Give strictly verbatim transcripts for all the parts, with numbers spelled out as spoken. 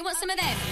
They want some of them.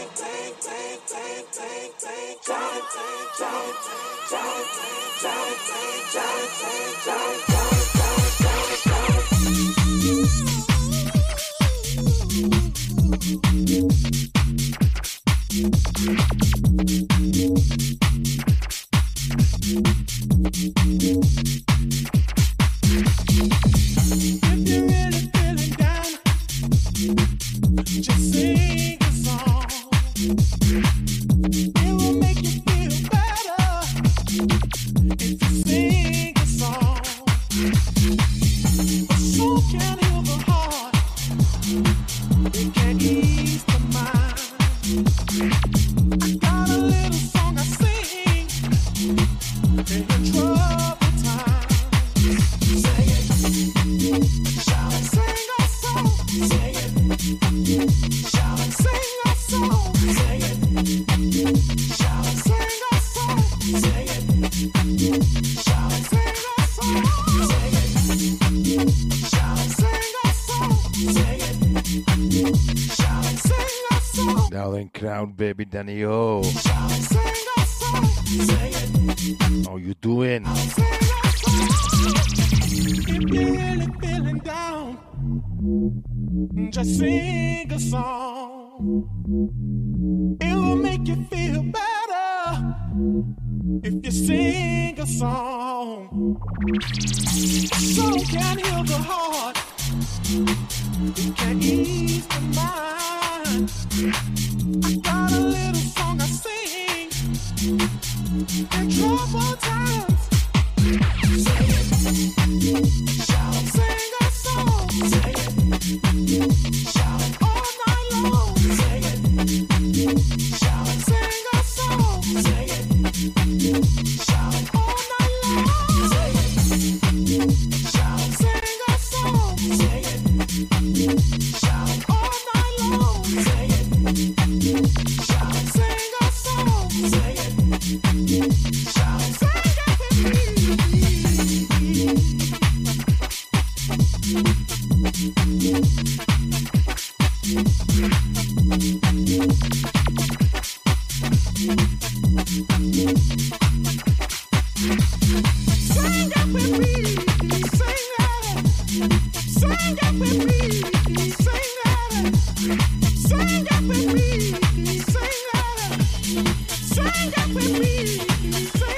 Baby Danny O, how you doing? If you're really feeling down, just sing a song. It will make you feel better if you sing a song. Song can heal the heart, it can ease the mind. I got a little song I sing in troubled times. Sing it, shout, sing a song, sing it, shout all night long. Sing it, shout, sing a song, sing it, shout all night long. Sing it, shout, sing a song, sing it, shout all night long. Sing it. Shout, sing a song, sing it. Shout, sing it with me. Sing it with me, sing it. Sing it with me, sing it. Sing it with me, sing it. Sing it with me, sing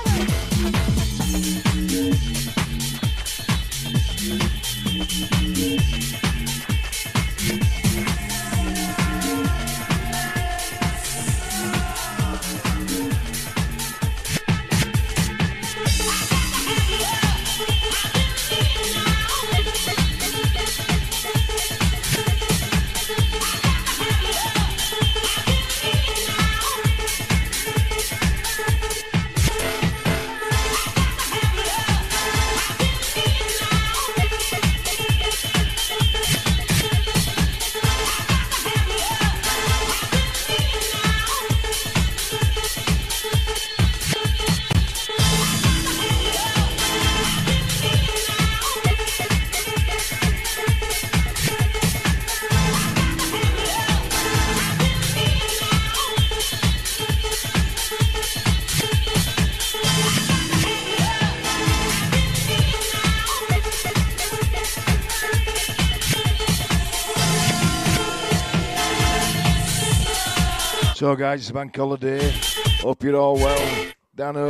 So guys, it's a bank holiday. Hope you're all well. Dano,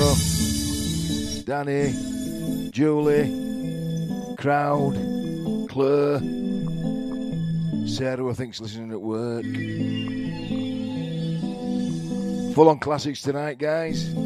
Danny, Julie, Crowd, Claire, Sarah, who I think's listening at work. Full on classics tonight, guys.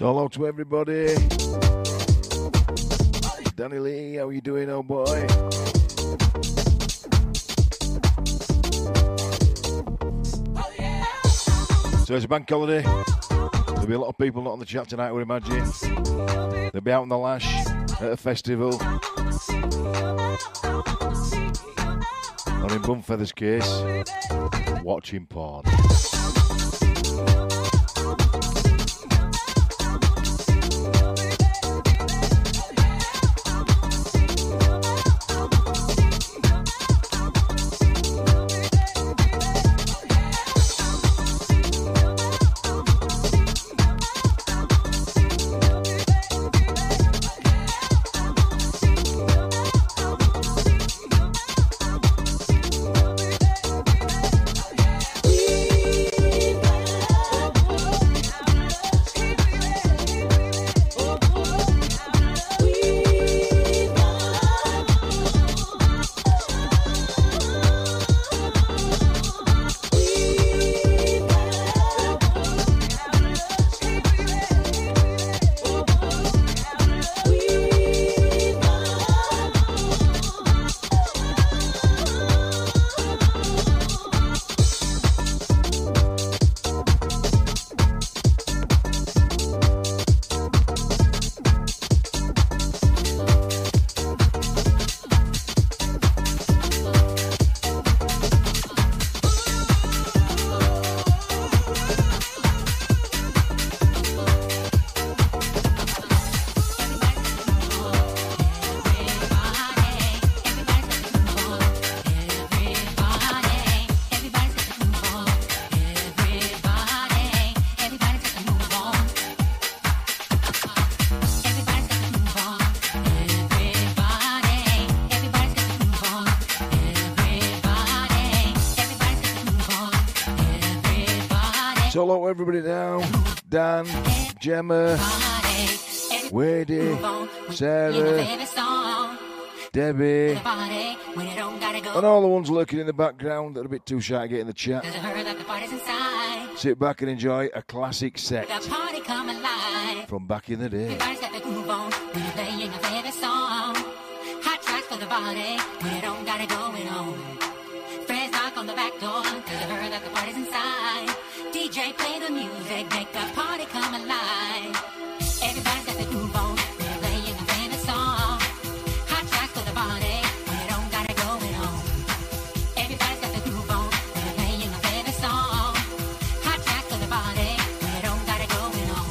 So hello to everybody. Danny Lee, how you doing, oh boy? So it's a bank holiday. There'll be a lot of people not on the chat tonight, I would imagine. They'll be out on the lash at a festival. Or in Bumfeather's case, watching porn. So hello everybody now. Dan, Gemma, Wadey, Sarah, Debbie, and all the ones lurking in the background that are a bit too shy to get in the chat. Sit back and enjoy a classic set from back in the day. Friends knock on the back door, cause I heard that the party's inside. D J play the music, make the party come alive. Everybody's got the groove on, we're playing a favorite song. Hot tracks for the party, when it don't gotta go it on. Everybody's got the groove on, we're playing a favorite song. Hot tracks for the party, when it don't gotta go it on.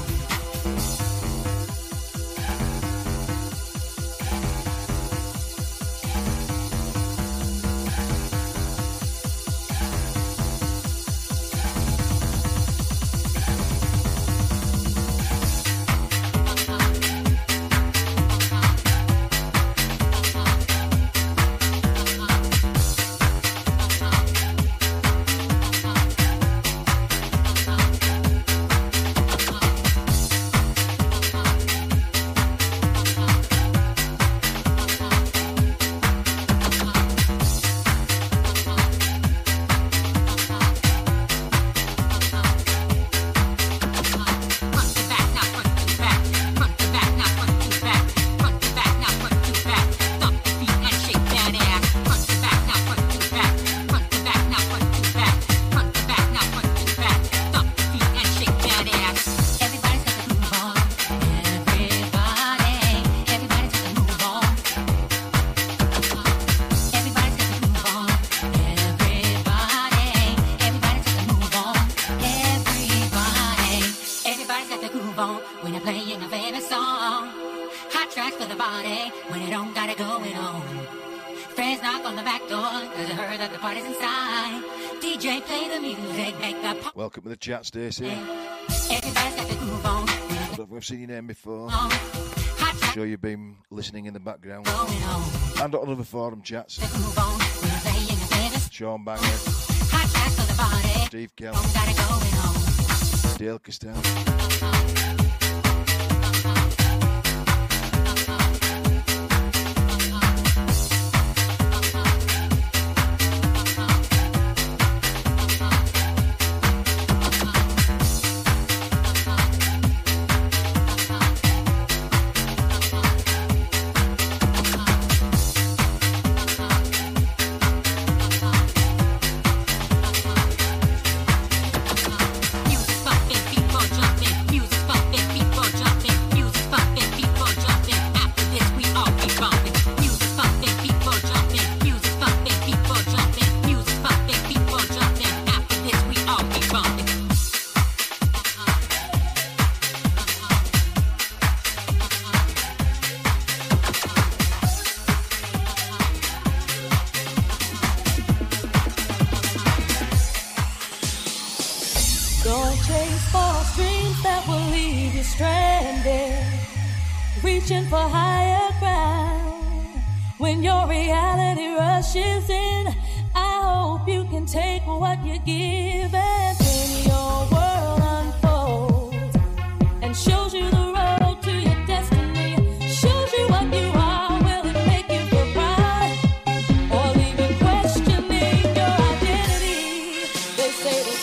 Welcome to the chat, Stacey. I don't know if I've seen your name before. I'm sure you've been listening in the background. And on other forum chats. Sean Banger, Steve Kelly, Dale Castell. reaching for higher ground. When your reality rushes in, I hope you can take what you give, and when your world unfolds and shows you the road to your destiny, shows you what you are, will it make you feel proud or leave you questioning your identity? They say that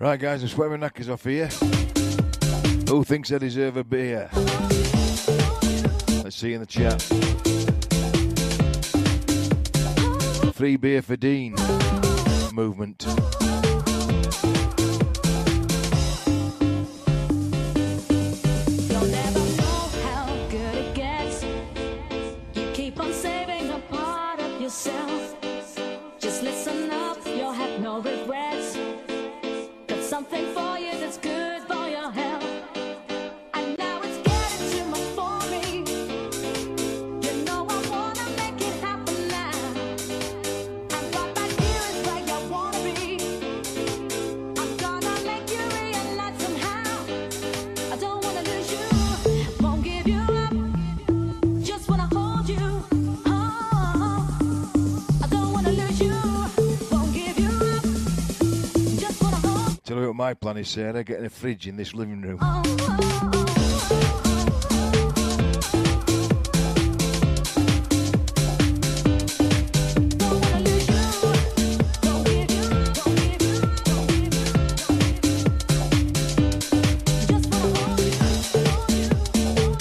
Right, guys, I'm sweating my knackers off here. Who thinks I deserve a beer? Let's see in the chat. Free beer for Dean movement. You'll never know how good it gets. You keep on saving a part of yourself. Just listen up, you'll have no regrets. Got something for you that's good for your health. And now it's getting too much for me. You know I wanna make it happen now. And right back here is where you wanna be. I'm gonna make you realize somehow. I don't wanna lose you, won't give you up. Just wanna hold you. Oh, I don't wanna lose you, won't give you up. Just wanna hold. Tell you what my plan is, Sarah. Getting a fridge in this living room. Oh, oh, oh, oh. Don't wanna lose you, won't give you, won't give you, won't give you, won't give you. Just wanna hold you, hold you, hold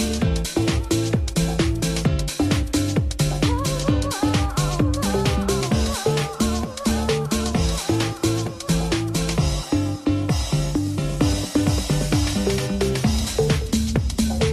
you.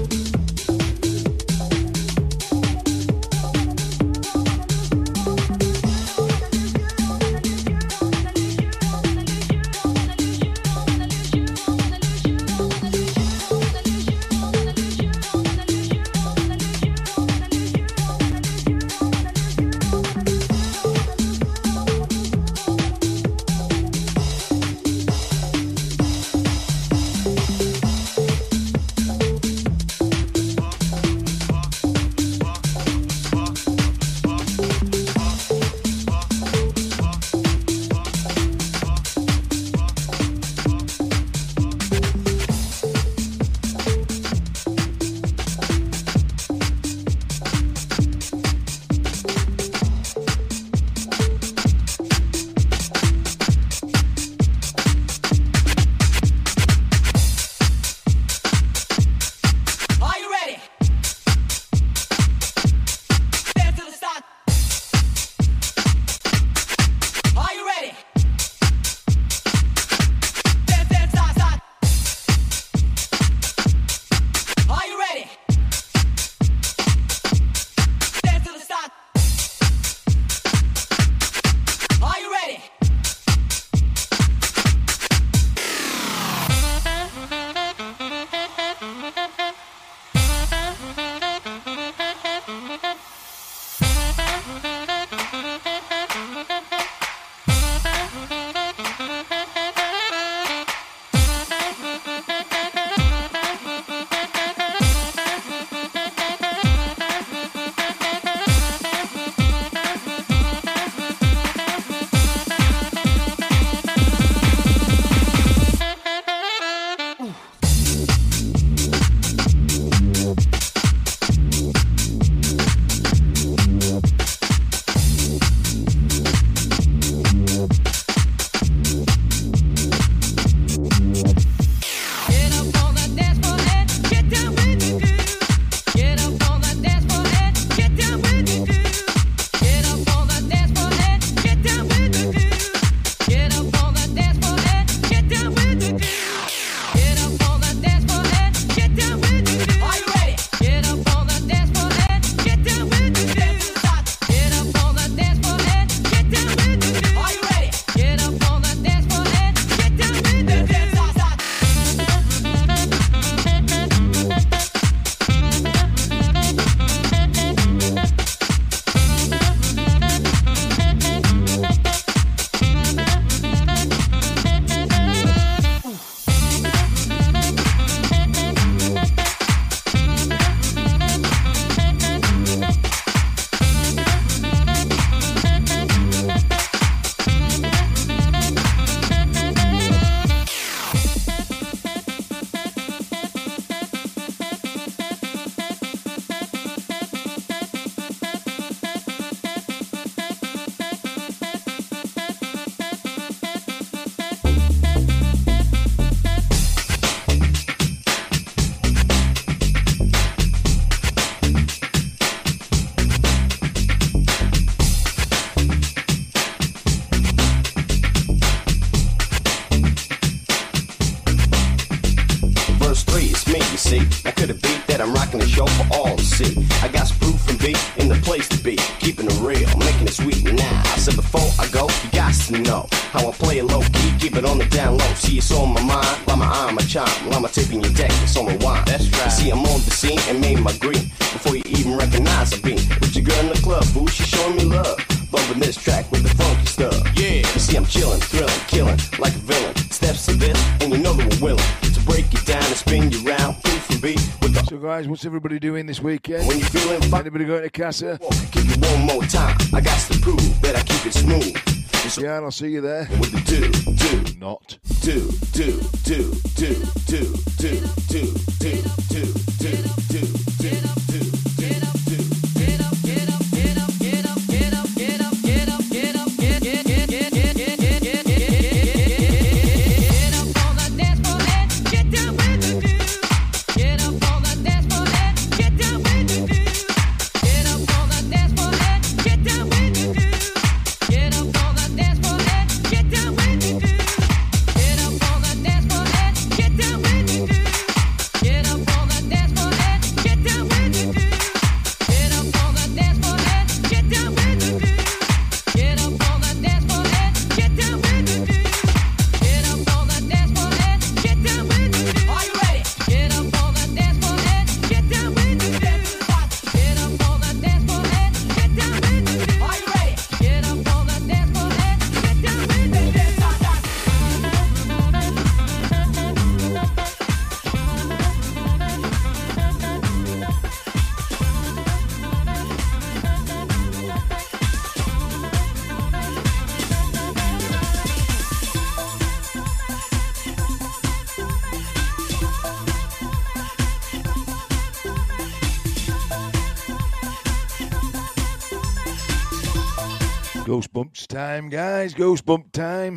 see. Now could it be that I'm rocking the show for all to see? I got some proof and be in the place to be, keeping it real, making it sweet now. I said before I go, you got to know how I play it low key, keep it on the down low. See, it's on my mind, by my eye, my chime, while my tape in your deck, it's on rewind. That's right. See, I'm on the scene and made my green before you even recognize I been with your girl in the club, boo. She showing me love, bumping this track with the funky stuff. Yeah, you see, I'm chilling, thrilling, killing like a villain. Steps to this, and you know that we're willing to break it down and spin you round. Proof and beat with the. So, guys, what's everybody doing this weekend? When you feeling fine, anybody going to Casa? Keep it one more time. I got to prove that I keep it smooth. Yeah, and I'll see you there. With the do, do, not do, do, do, do, do, do, do, do, do, do, do, do, do. Goosebumps time, guys. Goosebump time.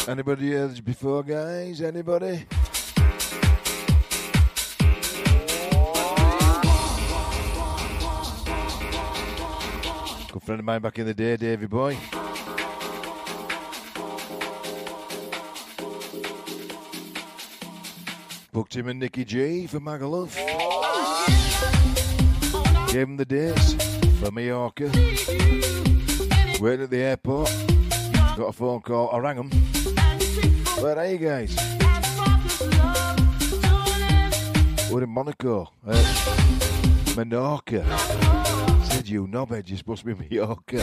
Anybody else before, guys? Anybody? Good friend of mine back in the day, Davy Boy. Booked him and Nicky G for Magaluf. Gave him the dates for Mallorca. Waited at the airport. Got a phone call. I rang him. Where are you guys? We're in Monaco. Uh, Menorca. Said you knobhead, you're supposed to be Mallorca.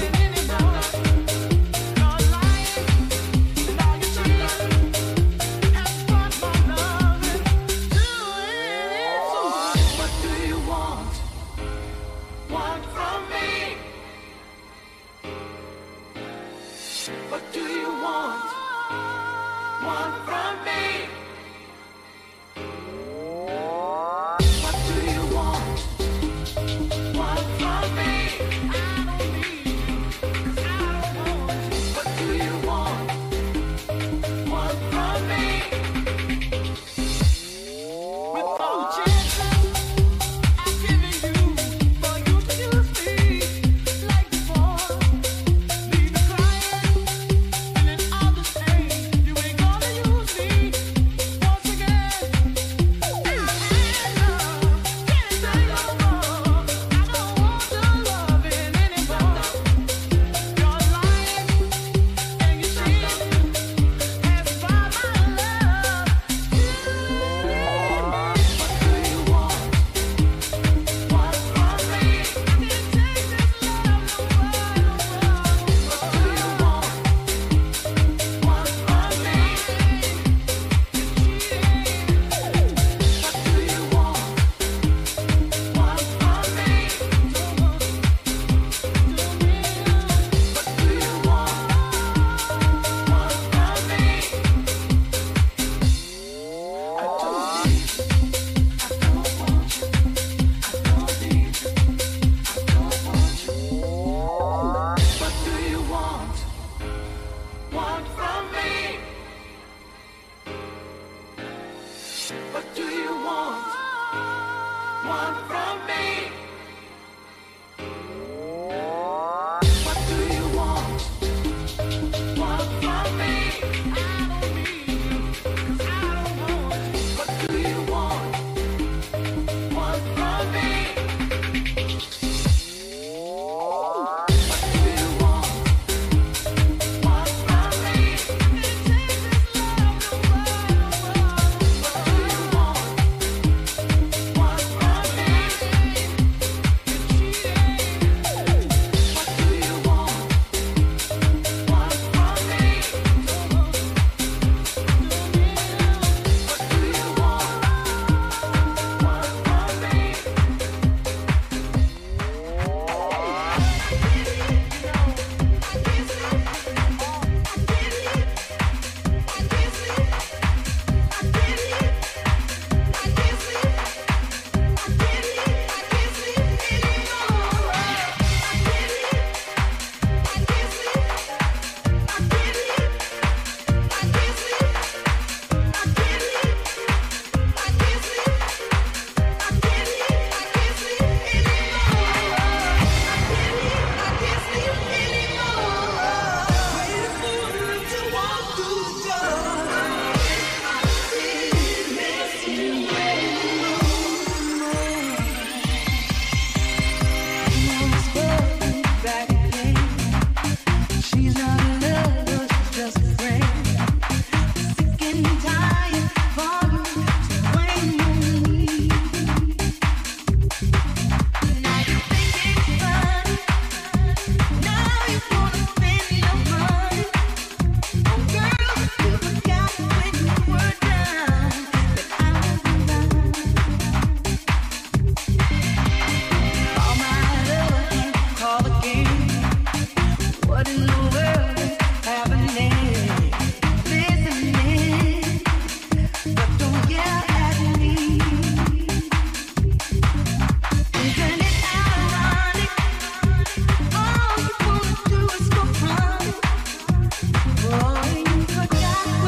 Boy, you forgot.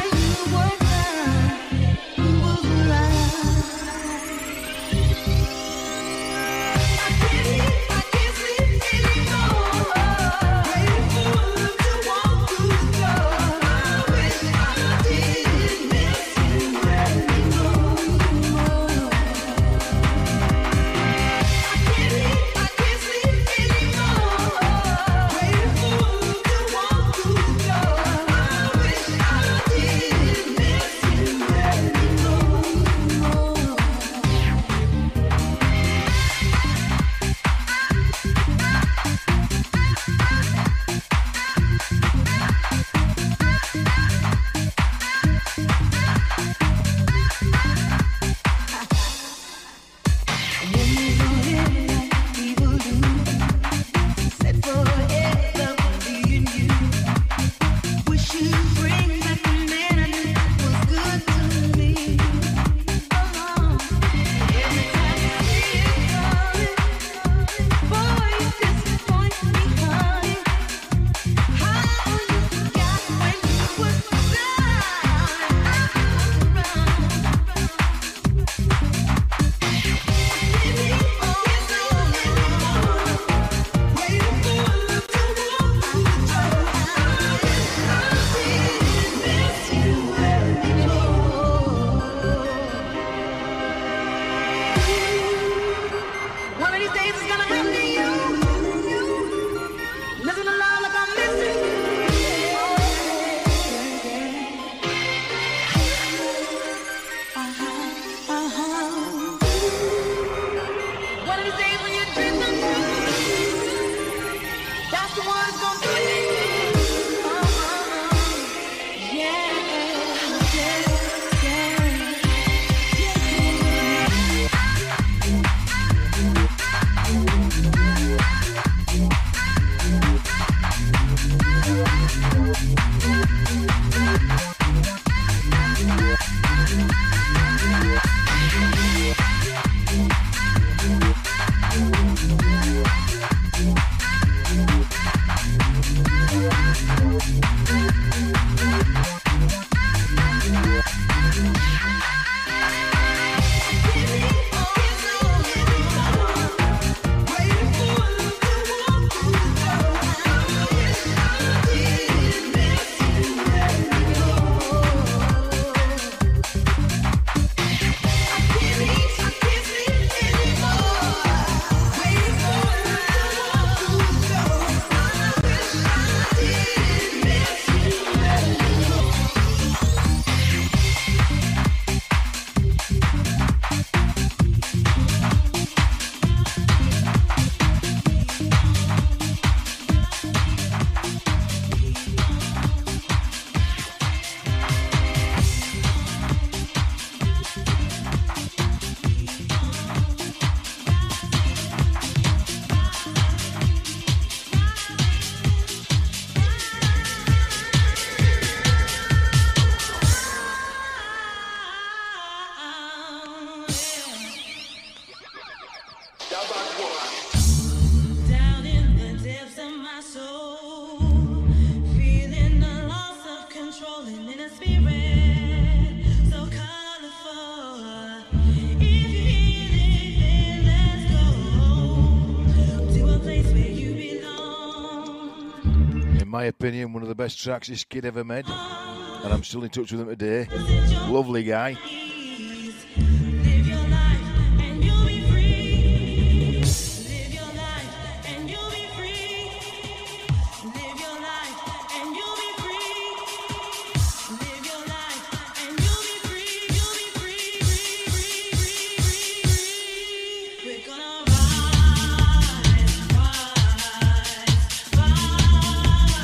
In my opinion, one of the best tracks this kid ever made, and I'm still in touch with him today. Lovely guy.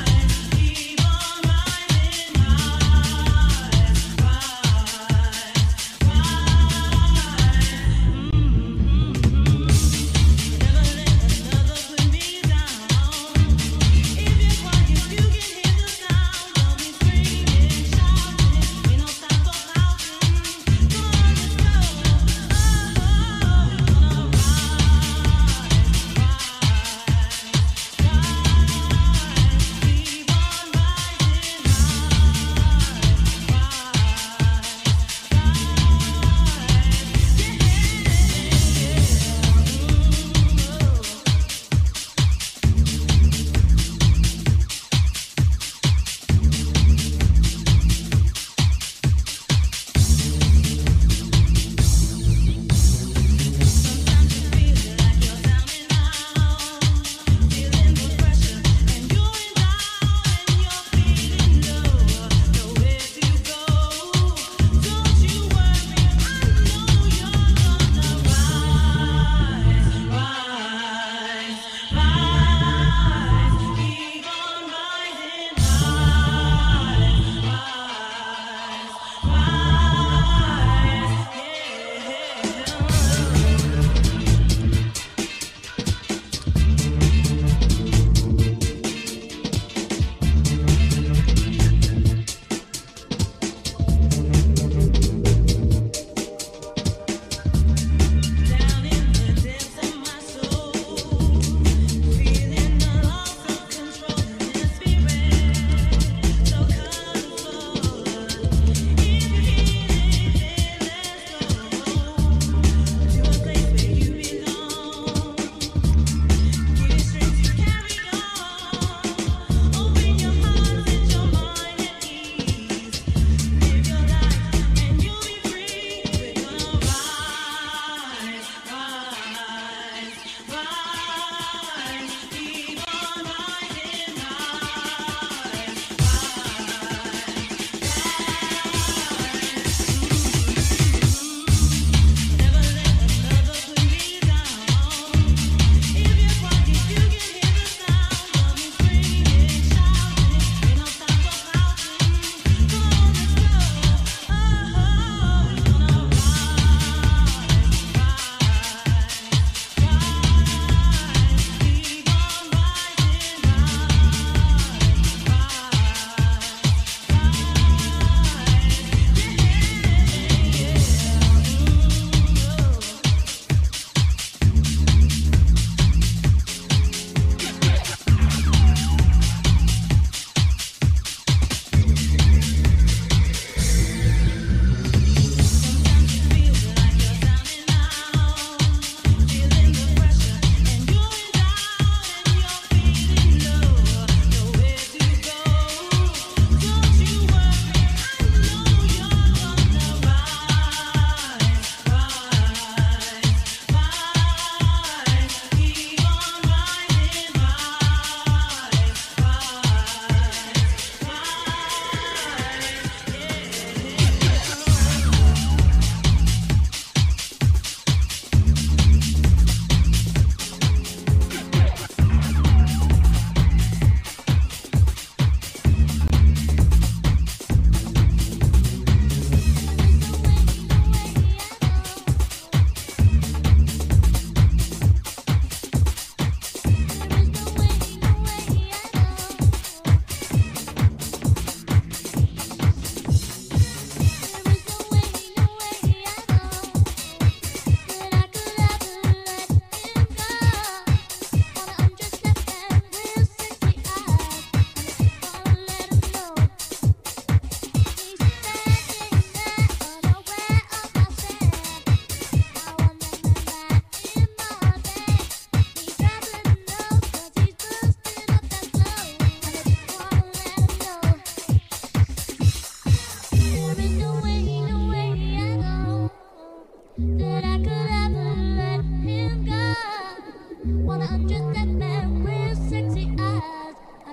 Rise, rise, rise.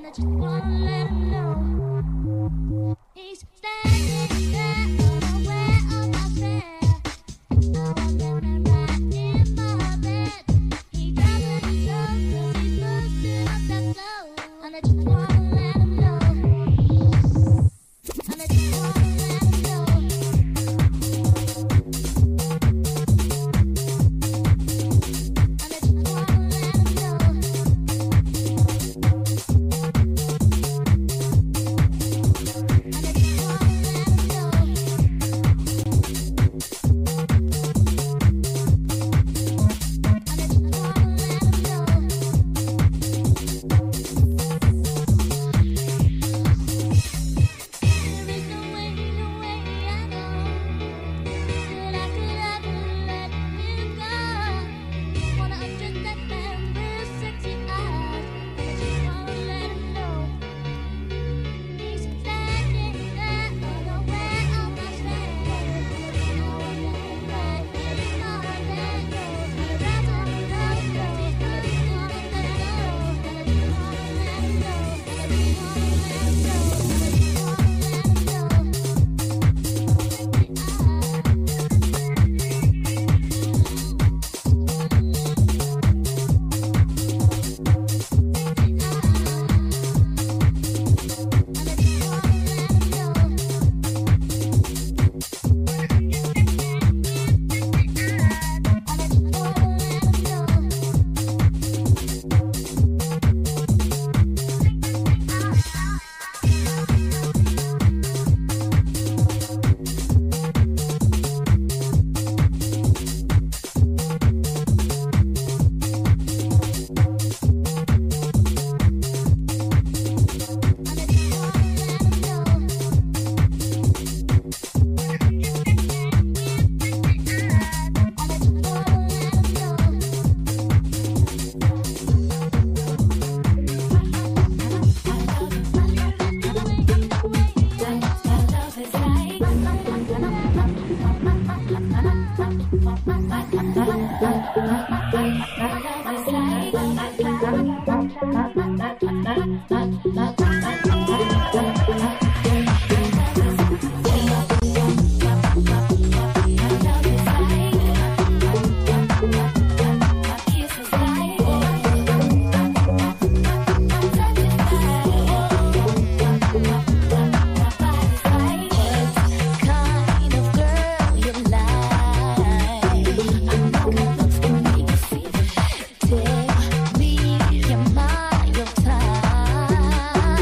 Tell me, am I your type?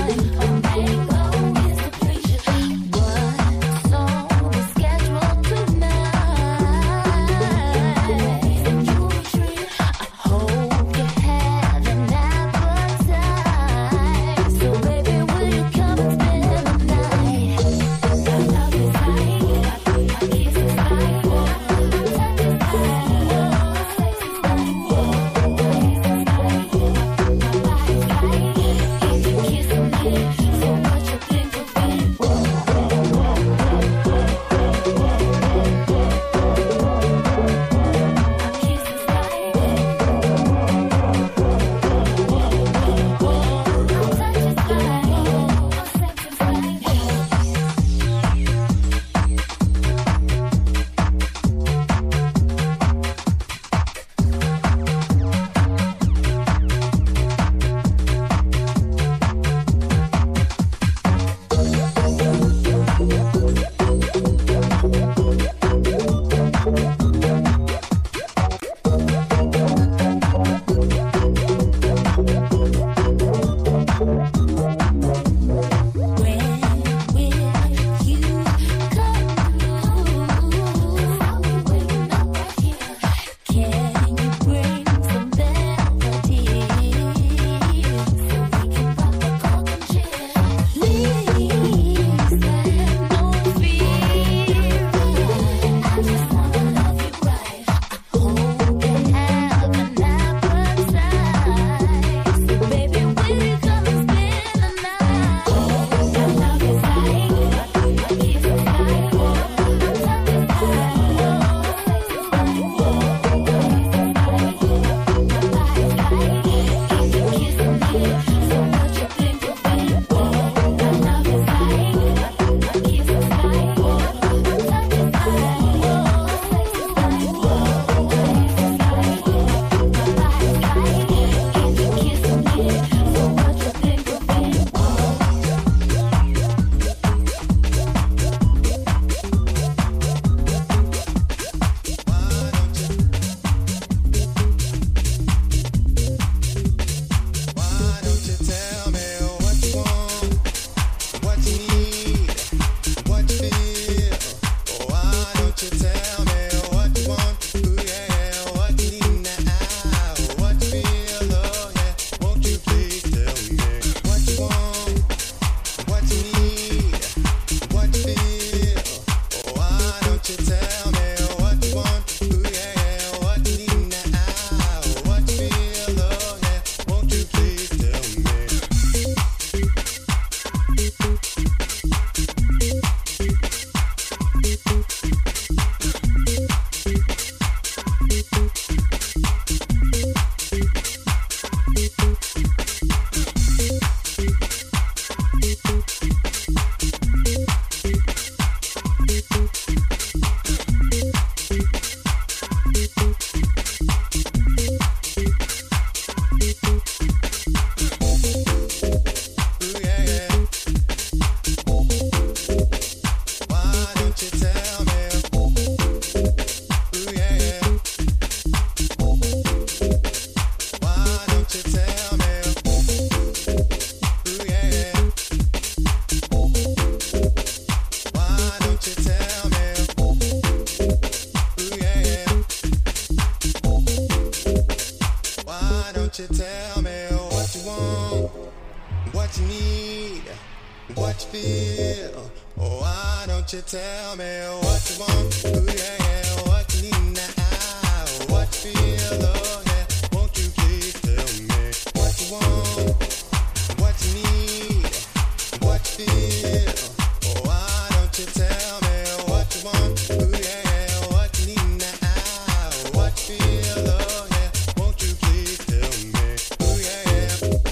what you need, what you feel. Oh, why don't you tell me what you want? Ooh, yeah, yeah, what you need now, what you feel. Oh, yeah, won't you please tell me what you want, what you need, what you feel. Oh, why don't you tell me what you want? Ooh, yeah, yeah, what you need now, what you feel. Oh, yeah, won't you please tell me? Ooh, yeah, yeah.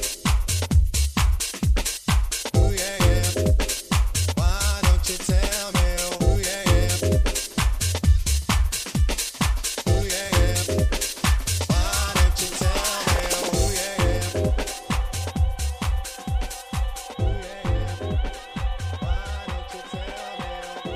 Ooh, yeah, yeah. Why don't you tell me? Ooh, yeah, yeah. Ooh, yeah, yeah. Why don't you tell me? Ooh, yeah, yeah. Ooh, yeah, yeah. Why don't you tell me? Ooh,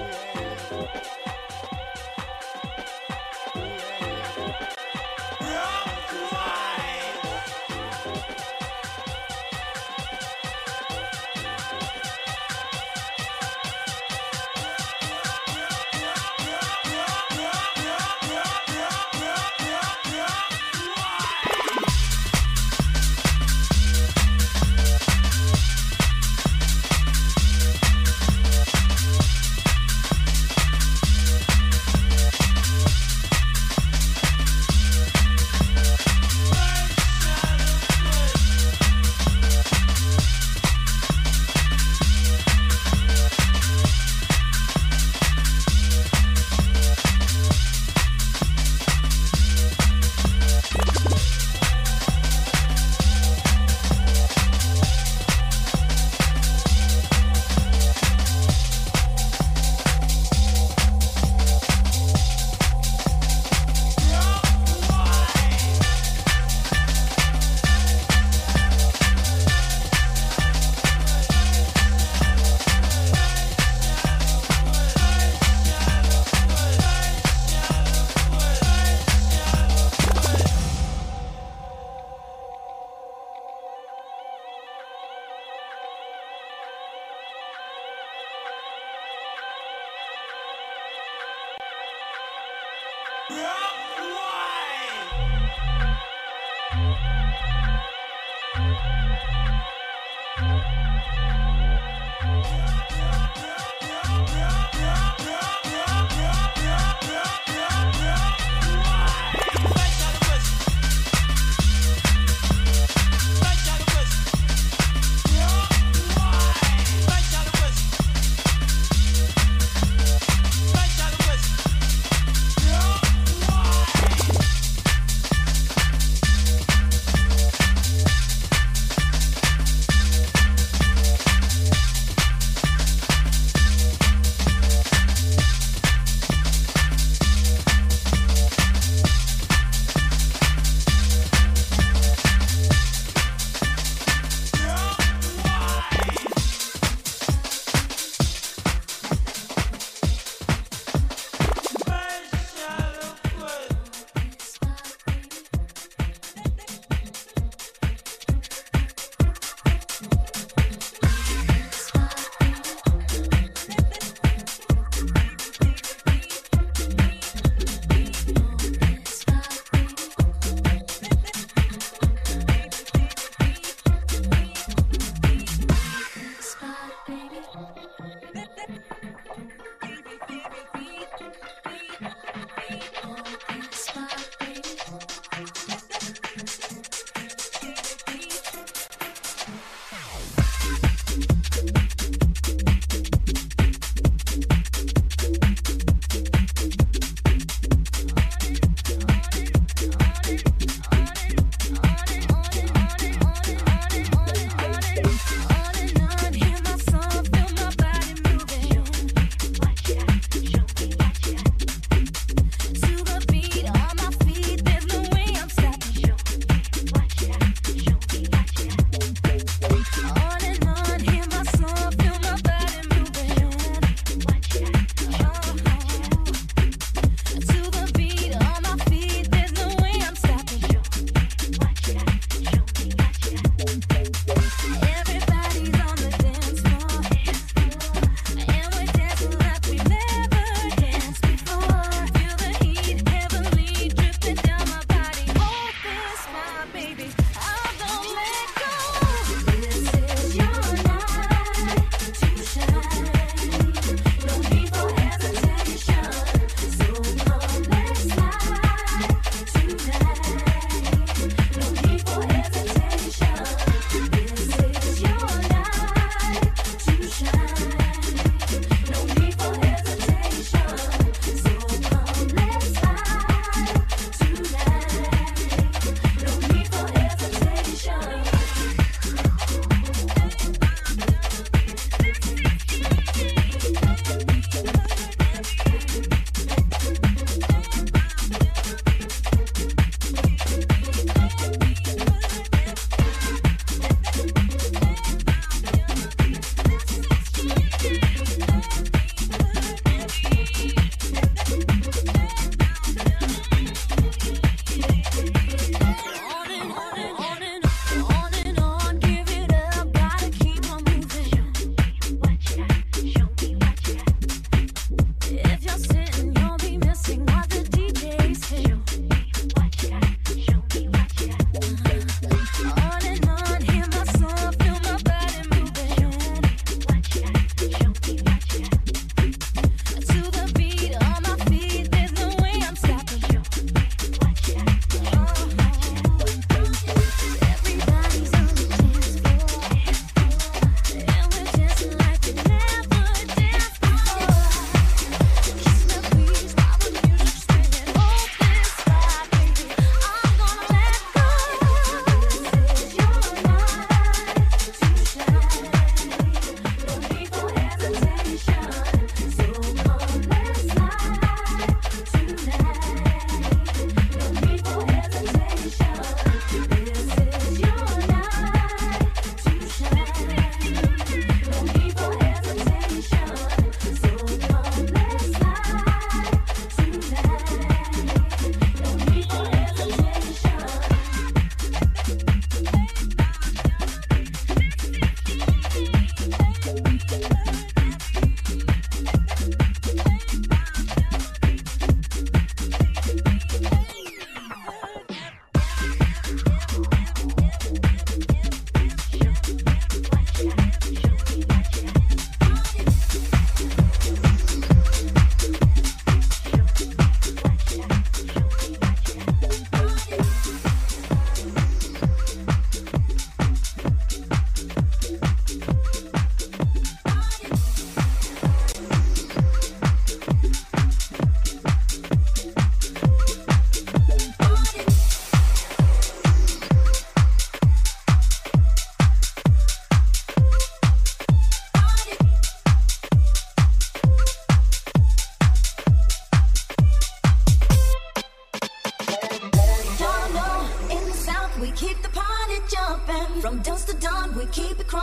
Why?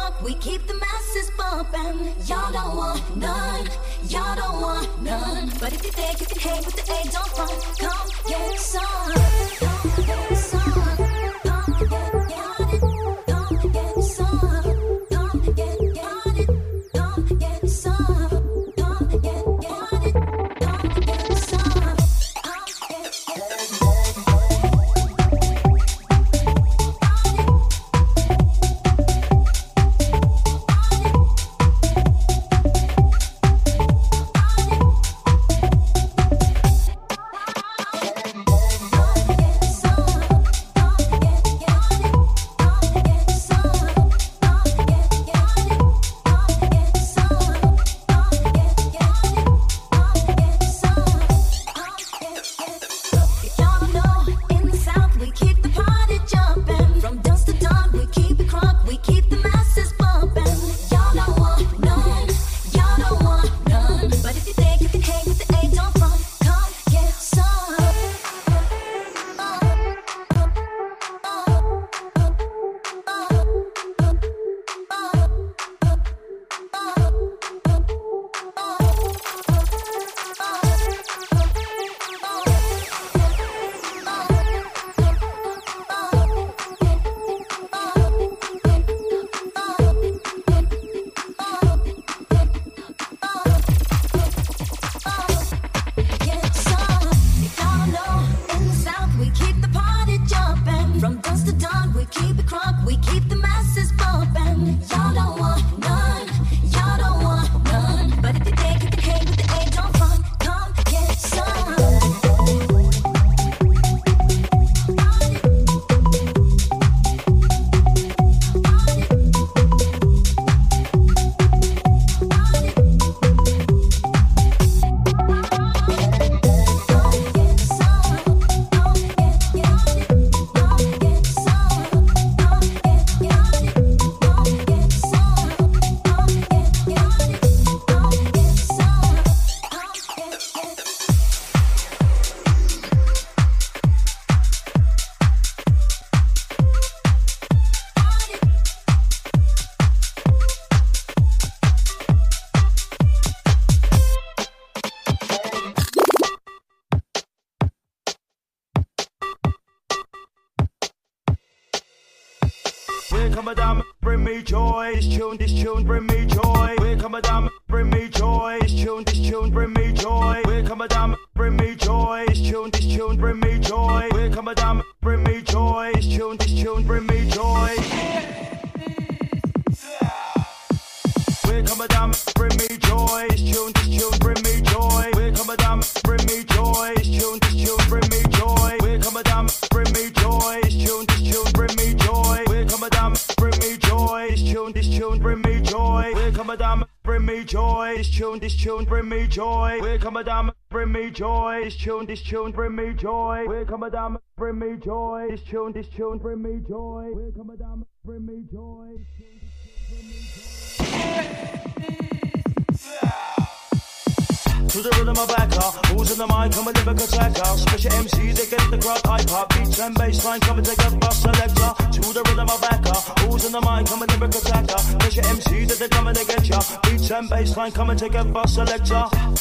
crunk, we keep the masses bumping. Y'all don't want none, y'all don't want none. But if you're there, you can hang with the A, don't front. Come get some, come get some. Come get, got it. Come get some, come get, got it. Come get some, come get, got it. Come get some, come get, Here come a dame, bring me joy. This tune, this tune, bring me joy. Here come a dame, bring me joy. This tune, this tune, bring me joy. Here come a dame, bring me joy. This tune, this tune, bring me joy. Here come a dame, bring me joy. This tune, this tune, bring me joy. Here come a dame, bring me joy. This tune, this tune, bring me joy. Here come a dame, bring me joy. This tune, this tune, bring me joy. Here come a dame, bring me joy. This tune, this tune, bring me joy. Here come a dame, bring me joy. This tune, this tune, bring me joy. Here come a dame, bring me joy. This tune, this tune, bring me joy. Here come a dame, bring me joy. This tune, this tune, bring me joy. Here come a dame, bring me joy. This tune, this tune, bring me joy. Here come a dame, bring me joy. To the rhythm of backer, who's in the mind, come a lyric attacker. Special M C, they get the crowd hype up. Beats and bass line, come and take a bus selector. To the rhythm of backer, who's in the mind, come a lyric attacker. Special M C, that they come and they get ya. Beats and bass line, come and take a bus selector.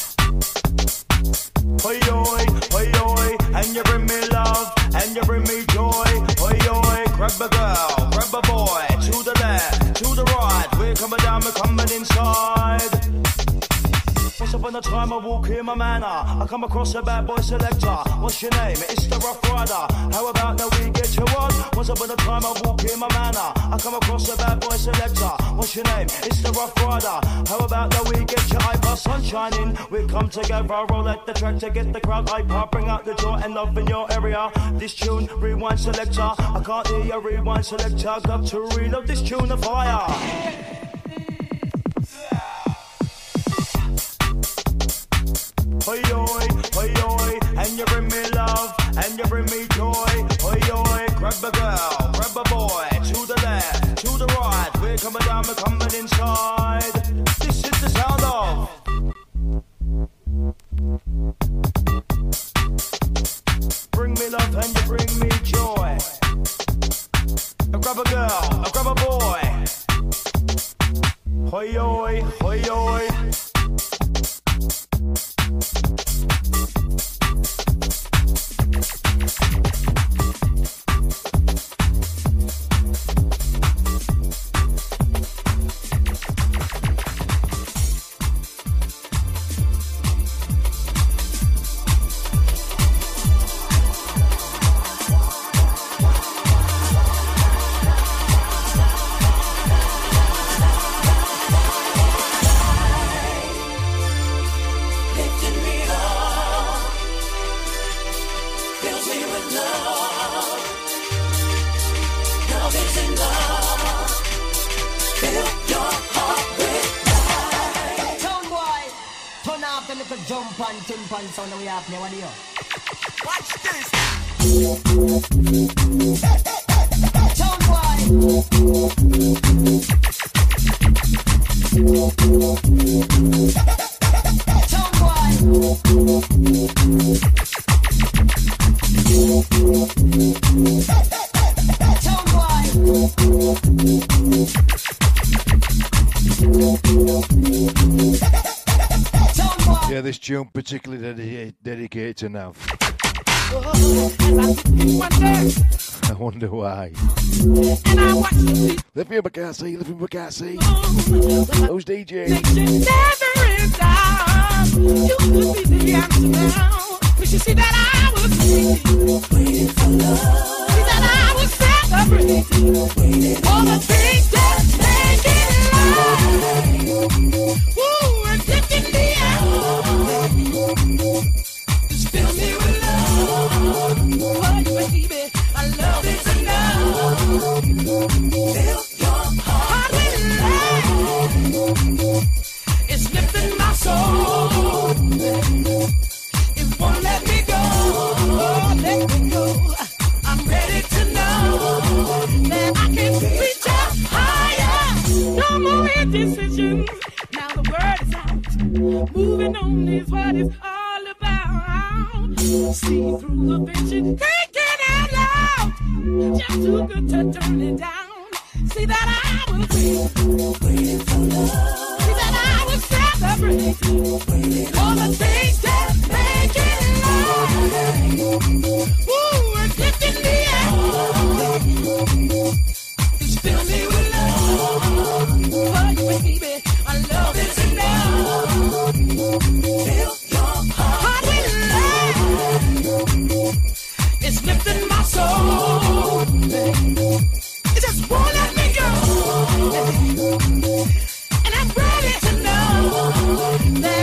Oi oi, oi oi, and you bring me love, and you bring me joy. Oi oi, grab a girl, grab a boy. To the left, to the right, we're coming down, we're coming inside. Once upon a time I walk in my manor, I come across a bad boy selector. What's your name? It's the Rough Rider. How about that we get you on? Once upon a time I walk in my manor, I come across a bad boy selector. What's your name? It's the Rough Rider. How about that we get your hyper sun shining? We come together, roll at the track to get the crowd hyper. Bring out the joy and love in your area. This tune, rewind selector. I can't hear your rewind selector. Got to reload this tune of fire. Oi oi, oi oi, and you bring me love, and you bring me joy. Oi oi, grab a girl, grab a boy. To the left, to the right, we're coming down, we're coming inside. This is the sound of. Bring me love and you bring me joy. I grab a girl, I grab a boy. Hoi, hoi, hoi, hoi. Yeah, this tune particularly dedicated, dedicated to Nav. I wonder why. Lift me up, I can't see. Lift me up, I can't see. Who's D J? Never in doubt. You could be the answer now. Cause you see that I was waiting, waiting for love. See that I was celebrating, waiting all the things that make it love. Woo, and lifting me out. Just fill me with love. Oh, baby, I love is enough. Fill your heart with love. It's lifting my soul. It won't let me go. Oh, let me go. I'm ready to know that I can reach up higher. No more indecisions. Now the word is out. Moving on is what it's all about. See through the vision, thinking out loud. Just too good to turn it down. See that I was waiting, waiting for love. See that I was celebrating, waiting all the things that make it love. Woo, it's lifting me out. Just fill me with love. Oh, baby, our love is enough. Fill your heart with love. It's lifting my soul. It just won't let me go. And I'm ready to know that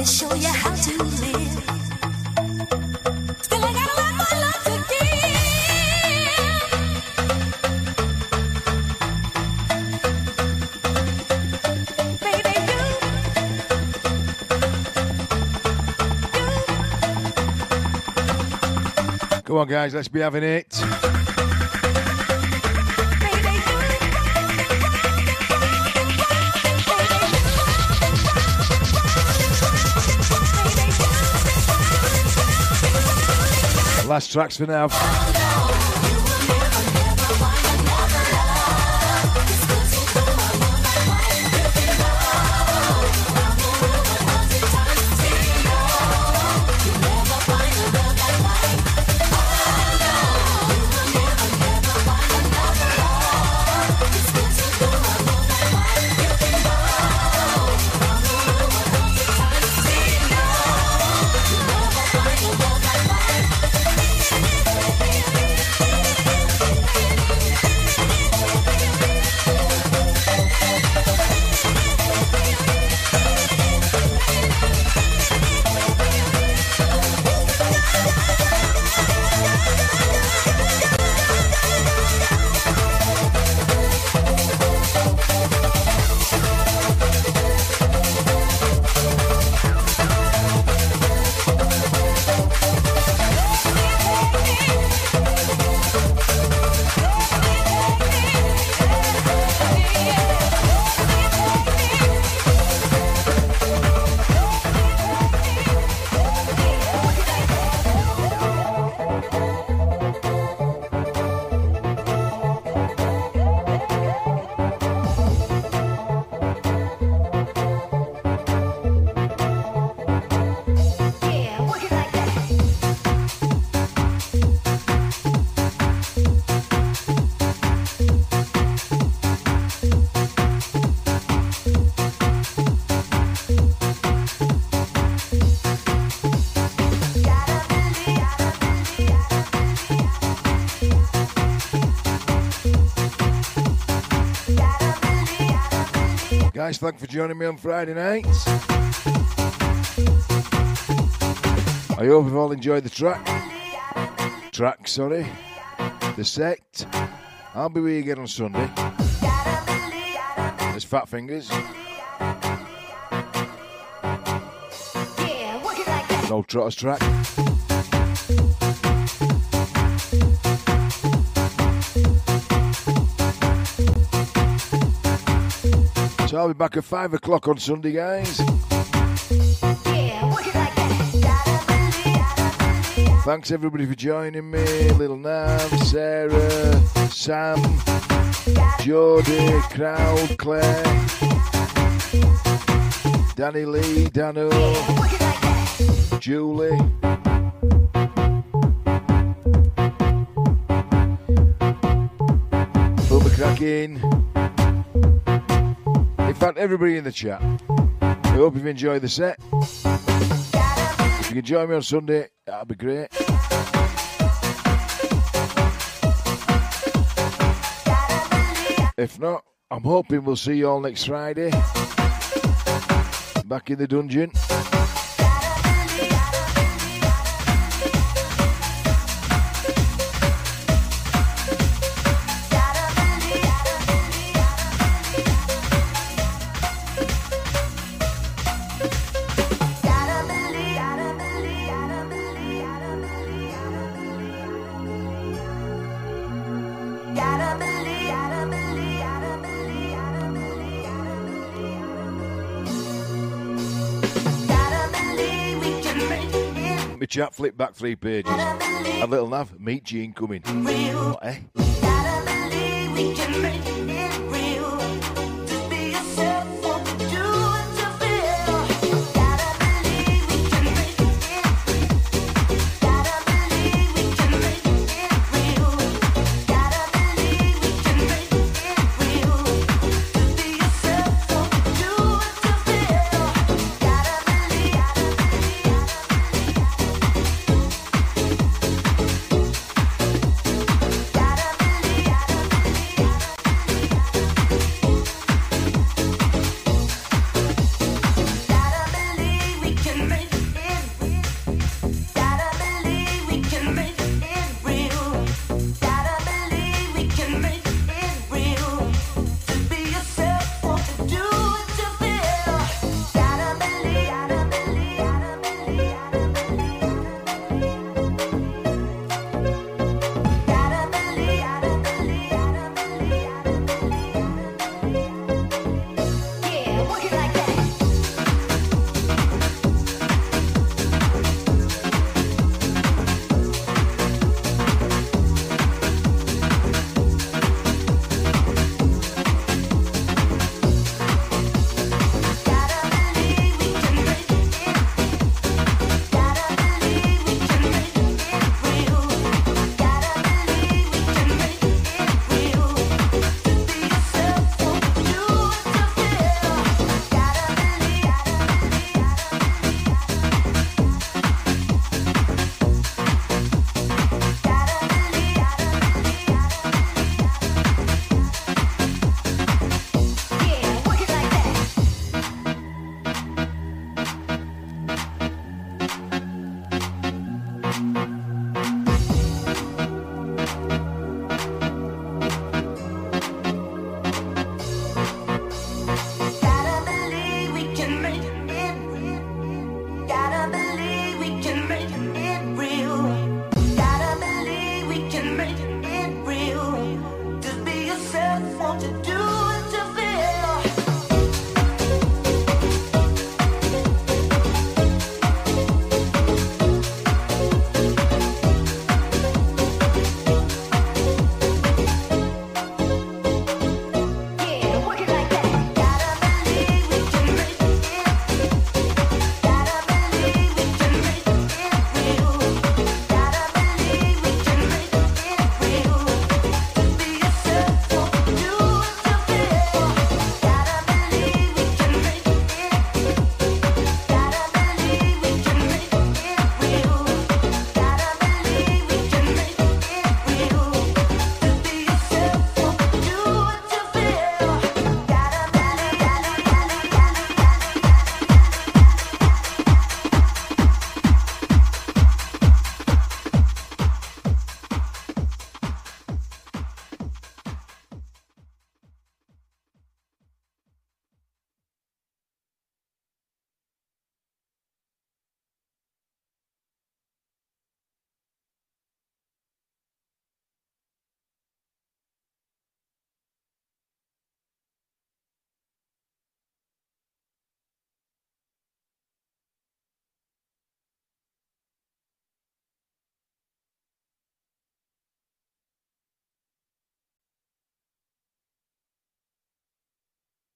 show you how to live. Still I got a lot more love to give. Baby, you. Come on, guys, let's be having it. Last tracks for now. Guys, thanks for joining me on Friday nights. I hope you've all enjoyed the track. Track, sorry. The set. I'll be with you again on Sunday. There's Fat Fingers. No Trotters track. So I'll be back at five o'clock on Sunday, guys. Thanks everybody for joining me. Little Nav, Sarah, Sam, Jodie, Crowd, Claire, Danny Lee, Dano, Julie. Bubba cracking. In fact, everybody in the chat. I hope you've enjoyed the set. If you can join me on Sunday, that'll be great. If not, I'm hoping we'll see you all next Friday. Back in the dungeon. My chat flipped back three pages. A little nav, meet Gene coming. What, eh?